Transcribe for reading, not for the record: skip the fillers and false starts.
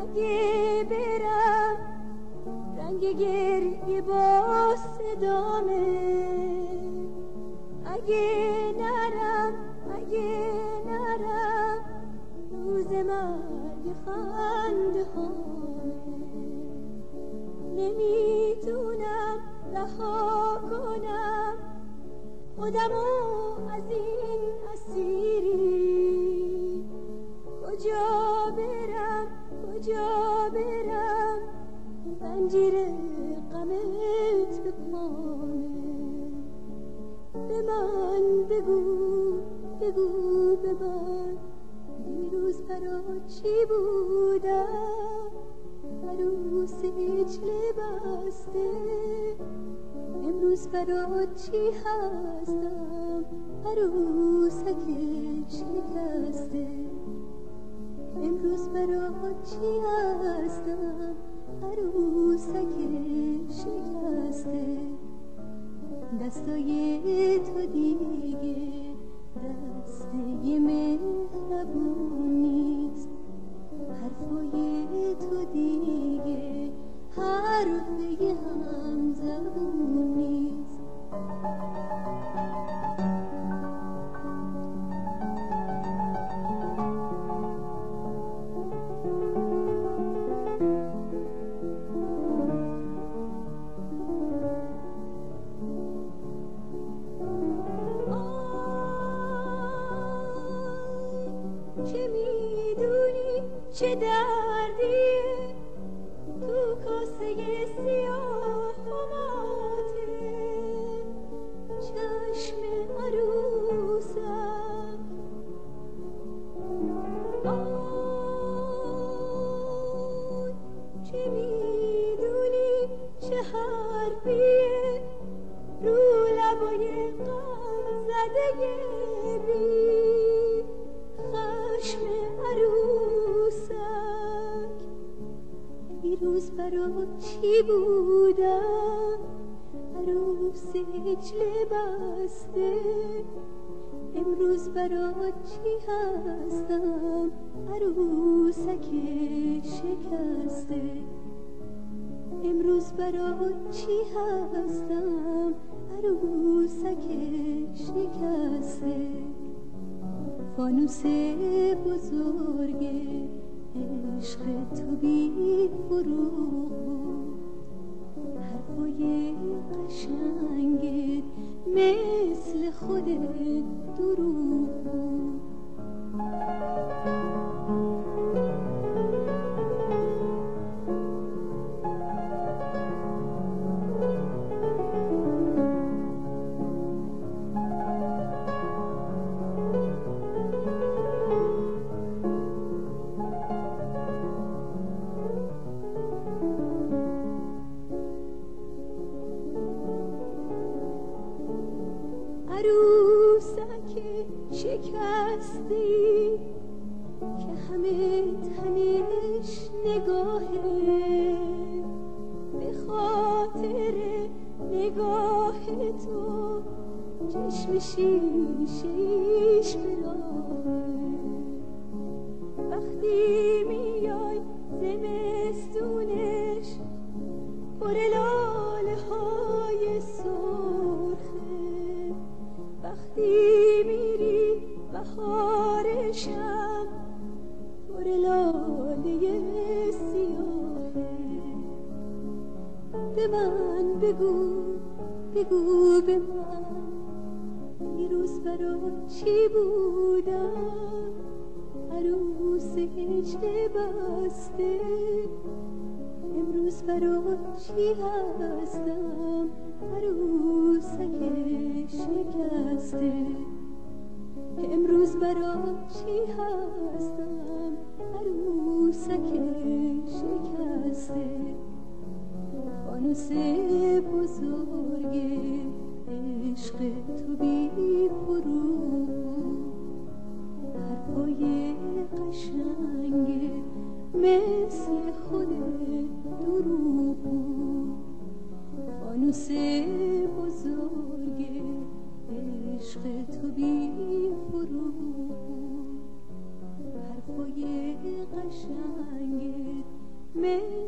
اگه برم رنگ گریه با صدامه، اگه نرم روز مرگ خنده هامه. نمیتونم رها کنم خودمو از این اسیری، کجا برم زنجیر غمت به پامه. به من بگو به من دیروز برا چی بودم؟ عروس هجله بسته، امروز برا چی هستم؟ عروسک شکسته. امروز برا چی هستم؟ عروسک شکسته. دستای تو دیگه دسته مهربون نیست، حرفای تو دیگه حرفه هم زبون نیست. چه میدونی چه دردیه تو کاسه سیاه خماته؟ چشم عروسم آی، چه میدونی چه حرفیه رو لبای غم زده بی خشم عروسک. دیروز برا چی بودم؟ عروس هجله بسته، امروز برا چی هستم؟ عروسک شکسته. امروز برا چی هستم؟ عروسک شکسته. فانوس بزرگ عشق تو بی فروغ بود، حرفای قشنگت مثل خودت دروغ بود. عروسک شکستی که همه تنش نگاهه، به خاطر نگاه تو چشم شیشه‌ایش براهه. وقتی میای زمستونش پر لاله های سرخه، وقتی میری بهارشم پر لاله سیاهه. به من بگو به من دیروز برا چی بودم؟ عروس هجله بسته، امروز برا چی هستم؟ عروسک شکسته. امروز برا چی هستم؟ عروسک شکسته. فانوس بزرگ عشق تو بی فروغ، حرفای قشنگ مثل خودت دروغ بود. فانوس بزرگ عشق تو بی فروغ، حرفای قشنگت مثل